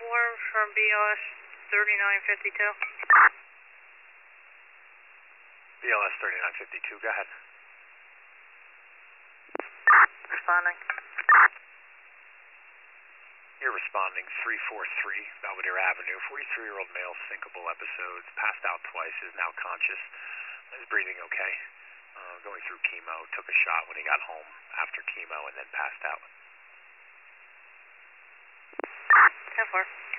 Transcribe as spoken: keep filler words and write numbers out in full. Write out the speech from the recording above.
Warm from B L S thirty-nine fifty-two. B L S thirty-nine fifty-two, go ahead. Responding. You're responding three four three, Belvedere Avenue. forty-three-year-old male, syncopal episodes, passed out twice, is now conscious, is breathing okay. Uh, going through chemo, took a shot when he got home after chemo and then passed out. ten four.